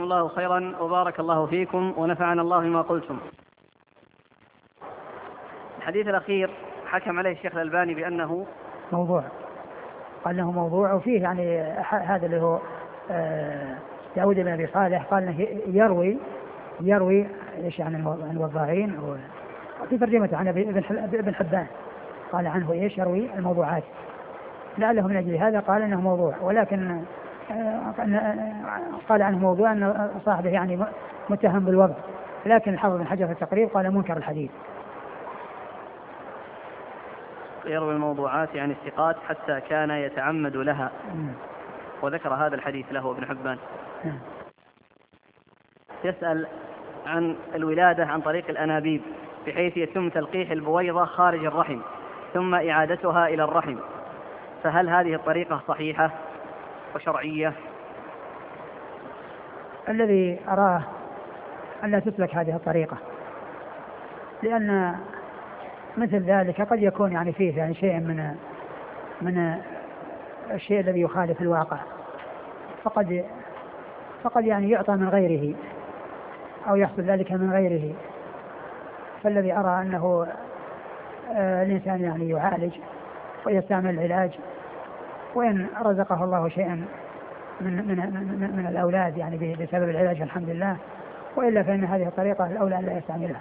الله خيرا وبارك الله فيكم ونفعنا الله بما قلتم. الحديث الأخير حكم عليه الشيخ الألباني بأنه موضوع، قال انه موضوع، وفيه يعني هذا اللي هو داود بن ابي صالح قال انه يروي ايش عن الوضاعين، وفي ترجمته عن ابن حبان قال عنه ايش يروي الموضوعات، لعله من اجل هذا قال انه موضوع، ولكن قال عنه موضوع ان صاحبه يعني متهم بالوضع، لكن الحافظ بن حجر في التقريب قال منكر الحديث. يروي الموضوعات يعني الثقات حتى كان يتعمد لها، وذكر هذا الحديث له ابن حبان. يسأل عن الولادة عن طريق الأنابيب بحيث يتم تلقيح البويضة خارج الرحم ثم إعادتها إلى الرحم، فهل هذه الطريقة صحيحة وشرعية؟ الذي أراه أن لا تسلك هذه الطريقة، لأن مثل ذلك قد يكون يعني فيه يعني شيء من الشيء الذي يخالف الواقع، فقد يعني يعطى من غيره أو يحصل ذلك من غيره. فالذي أرى أنه الإنسان يعني يعالج ويستعمل العلاج، وإن رزقه الله شيئا من الأولاد يعني بسبب العلاج الحمد لله، وإلا فإن هذه الطريقة الأولى لا يستعملها.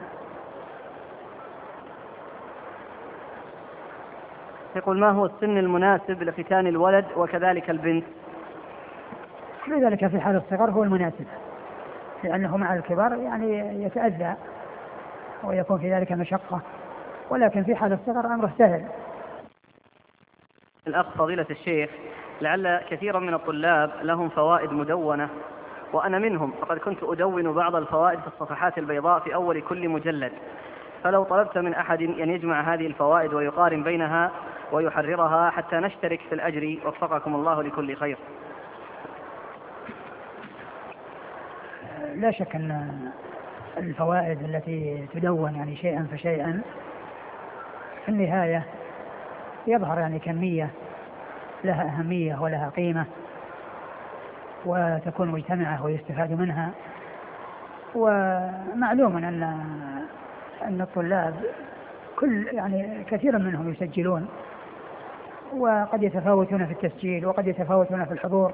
يقول: ما هو السن المناسب لختان الولد وكذلك البنت؟ لذلك في حال الصغر هو المناسب، لأنه مع الكبر يعني يتأذى ويكون في ذلك مشقة، ولكن في حال الصغر أمره سهل. الأخ فضيلة الشيخ، لعل كثيرا من الطلاب لهم فوائد مدونة وأنا منهم، فقد كنت أدون بعض الفوائد في الصفحات البيضاء في أول كل مجلد، فلو طلبت من أحد أن يجمع هذه الفوائد ويقارن بينها ويحررها حتى نشترك في الأجر، وفقكم الله لكل خير. لا شك أن الفوائد التي تدون يعني شيئا فشيئا في النهاية يظهر يعني كمية لها أهمية ولها قيمة وتكون مجتمعة ويستفاد منها. ومعلوم أن الطلاب يعني كثيرا منهم يسجلون، وقد يتفاوتون في التسجيل وقد يتفاوتون في الحضور،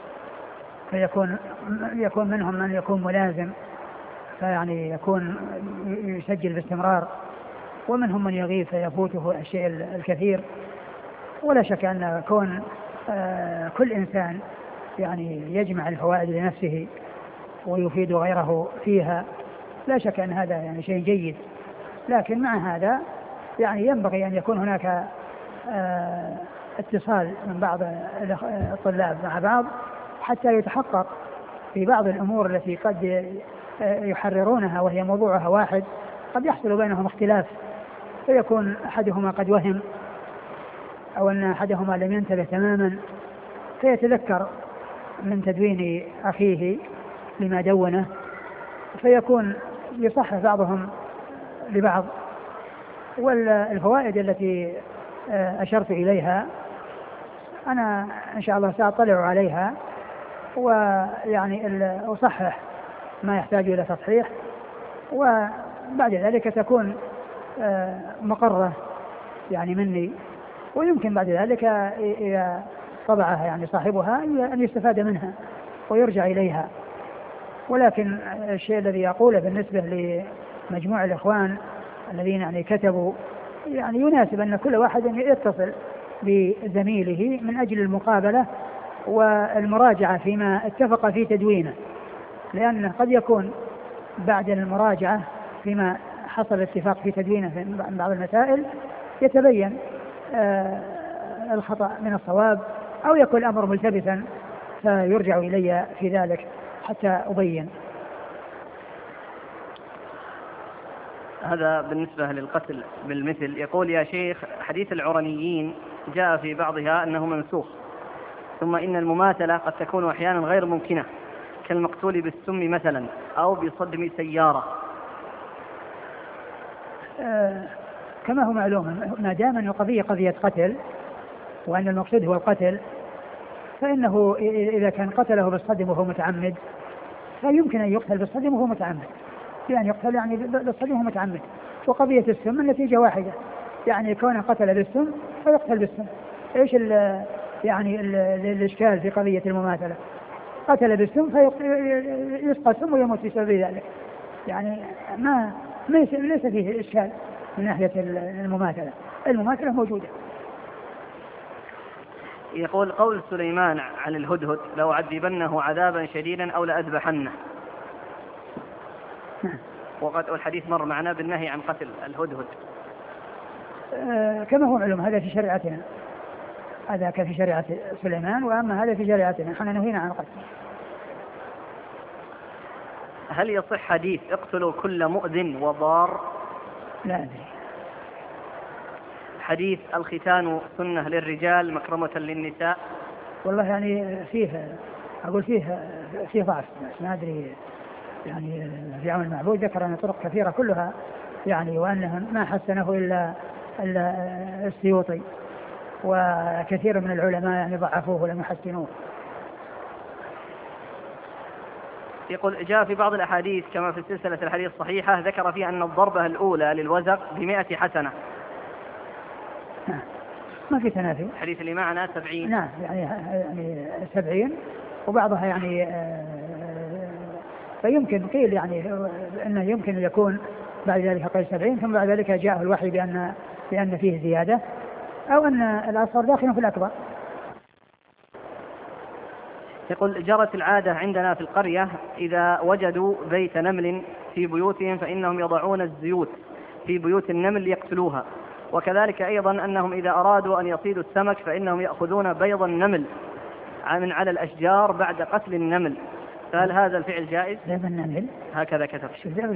فيكون منهم من يكون ملازم فيعني يكون يسجل باستمرار، ومنهم من يغيب فيفوته الشيء الكثير. ولا شك أن كون كل إنسان يعني يجمع الفوائد لنفسه ويفيد غيره فيها، لا شك أن هذا يعني شيء جيد، لكن مع هذا يعني ينبغي أن يكون هناك اتصال من بعض الطلاب مع بعض حتى يتحقق في بعض الأمور التي قد يحررونها وهي موضوعها واحد، قد يحصل بينهم اختلاف، فيكون أحدهما قد وهم أو أن أحدهما لم ينتبه تماما، فيتذكر من تدوين أخيه لما دونه، فيكون يصحح بعضهم لبعض. والفوائد التي أشرت إليها أنا إن شاء الله سأطلع عليها، ويعني أصحح ما يحتاج إلى تصحيح، وبعد ذلك تكون مقرة يعني مني، ويمكن بعد ذلك إذا طبعها يعني صاحبها أن يستفاد منها ويرجع إليها. ولكن الشيء الذي أقوله بالنسبة لمجموع الإخوان الذين يعني كتبوا، يعني يناسب أن كل واحد يتصل بزميله من أجل المقابلة والمراجعة فيما اتفق في تدوينه، لأنه قد يكون بعد المراجعة فيما حصل اتفاق في تدوينه في بعض المسائل يتبين الخطأ من الصواب، أو يكون الأمر ملتبسا فيرجع إلي في ذلك حتى أبين. هذا بالنسبة للقتل بالمثل. يقول: يا شيخ، حديث العرنيين جاء في بعضها أنه منسوخ، ثم إن المماثلة قد تكون أحيانا غير ممكنة، كالمقتول بالسم مثلا أو بصدم سيارة. كما هو معلوم، ما دام أن القضية قضية قتل وأن المقصود هو القتل، فإنه إذا كان قتله بالصدم وهو متعمد فيمكن أن يقتل بالصدم وهو متعمد، يعني يقتل يعني بالصدم وهو متعمد. وقضية السم النتيجة واحدة، يعني كونه قتل بالسم فيقتل بالسم. إيش يعني الإشكال في قضية المماثلة؟ قتل بالسم فيسقى السم ويموت بسبب ذلك، يعني ليس فيه إشكال من ناحية المماثلة موجودة. يقول قول سليمان عن الهدهد: لو عذبنه عذابا شديدا أو لأذبحنه. وقد الحديث مر معنا بالنهي عن قتل الهدهد. كما هو معلوم هذا في شريعتنا، هذا كان في شريعة سليمان، وأما هذا في شريعتنا نحن نهينا عن قتل. هل يصح حديث اقتلوا كل مؤذن وضار؟ لا أدري. حديث الختان سنة للرجال مكرمة للنساء؟ والله يعني أقول فيه ضعف، ما أدري. يعني في عون المعبود ذكر أن طرق كثيرة كلها يعني، وأنه ما حسنه إلا السيوطي، وكثير من العلماء يعني ضعفوه ولم يحسنوه. يقول جاء في بعض الأحاديث كما في سلسلة الحديث الصحيحة ذكر فيها أن الضربة الأولى للوزغ ب100 حسنة. ما في تنافي. حديث اللي معنا 70. نعم يعني 70، وبعضها يعني فيمكن قيل يعني أنه يمكن يكون بعد ذلك قيل 70، ثم بعد ذلك جاء الوحي بأن فيه زيادة، أو أن الأصغر داخل في الأكبر. يقول جرت العادة عندنا في القرية إذا وجدوا بيت نمل في بيوتهم فإنهم يضعون الزيوت في بيوت النمل ليقتلوها، وكذلك أيضا أنهم إذا أرادوا أن يصيدوا السمك فإنهم يأخذون بيض النمل من على الأشجار بعد قتل النمل، فهل هذا الفعل جائز؟ بيض النمل هكذا كتب.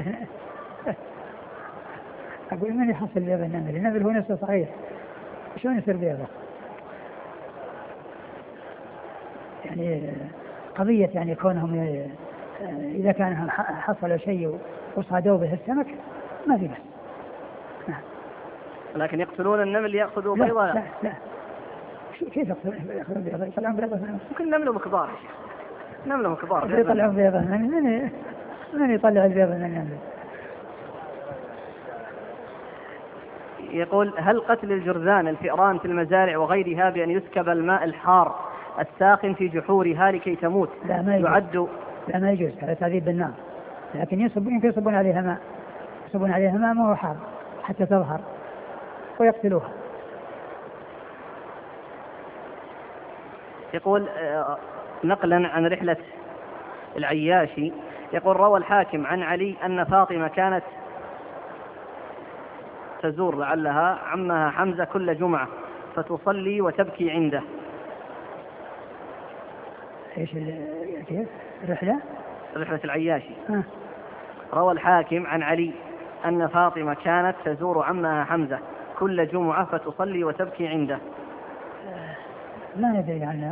أقول من يحصل بيض النمل؟ النمل هو نفسه صغير، شلون يصير بيضه؟ يعني قضية يعني كونهم إذا كان حصل شيء وصادوا به السمك ما في بس. نعم. لكن يقتلون النمل ليأخذوا بيضا؟ لا. كيف يأخذون بيضا؟ يطلعون بيضا؟ ممكن نملهم كبار. نملهم كبار. يطلعون بيضا؟ من يطلع البيض من النمل؟ يقول هل قتل الجرذان الفئران في المزارع وغيرها بأن يسكب الماء الحار الساخن في جحورها لكي تموت يعد؟ لا ما يجوز، هذا تعذيب بالنار، لكن يمكن يصبون عليها ماء ما هو حار حتى تظهر ويقتلوها. يقول نقلا عن رحلة العياشي، يقول روى الحاكم عن علي أن فاطمة كانت تزور لعلها عمها حمزة كل جمعة فتصلي وتبكي عنده. ايش كيف رحلة العياشي؟ روى الحاكم عن علي أن فاطمة كانت تزور عمها حمزة كل جمعة فتصلي وتبكي عنده. لا ندري عن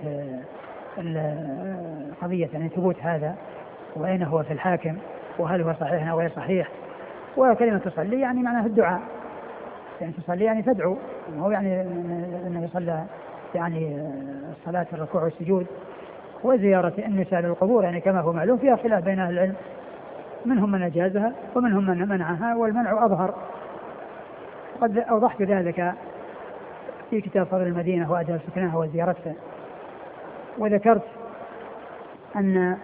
قضية يعني ثبوت هذا وأين هو في الحاكم، وهل هو صحيح أو غير صحيح. وكلمة تصلي يعني معناها الدعاء، يعني تصلي يعني تدعو، وهو يعني أنه يصلى يعني صلاة الركوع والسجود وزيارة النساء للقبور، يعني كما هو معلوم فيها خلاف بين أهل العلم، منهم من أجازها ومنهم من منعها، والمنع أظهر. قد أوضحت ذلك في كتاب فضل المدينة وآداب سكنها وزيارتها، وذكرت أن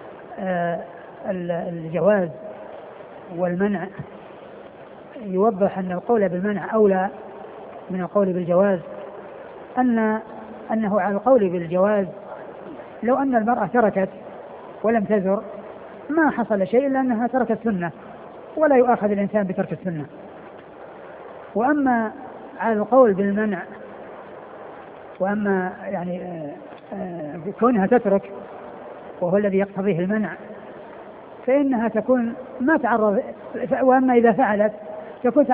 الجواز والمنع يوضح أن القول بالمنع أولى من القول بالجواز، أنه على القول بالجواز لو أن المرأة تركت ولم تزر ما حصل شيء إلا أنها تركت سنة، ولا يؤاخذ الإنسان بترك السنة. وأما على القول بالمنع، وأما يعني كونها تترك وهو الذي يقتضيه المنع فإنها تكون ما تعرض، وأما إذا فعلت تكون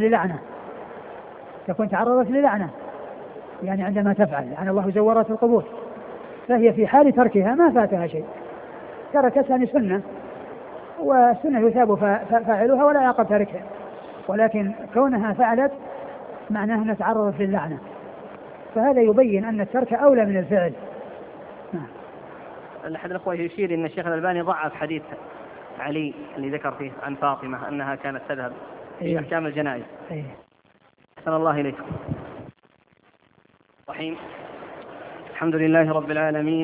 تعرضت للعنة، يعني عندما تفعل يعني الله زورت القبور، فهي في حال تركها ما فاتها شيء، تركت يعني سنة، والسنة يثاب فاعلها ولا يعاقب تاركها، ولكن كونها فعلت معناها أنها تعرضت للعنة، فهذا يبين أن الترك أولى من الفعل. أحد الأخوة يشير أن الشيخ الألباني ضعف حديث علي اللي ذكر فيه عن فاطمة أنها كانت تذهب في أحكام الجنائز. أحسن الله إليكم. رحيم. الحمد لله رب العالمين.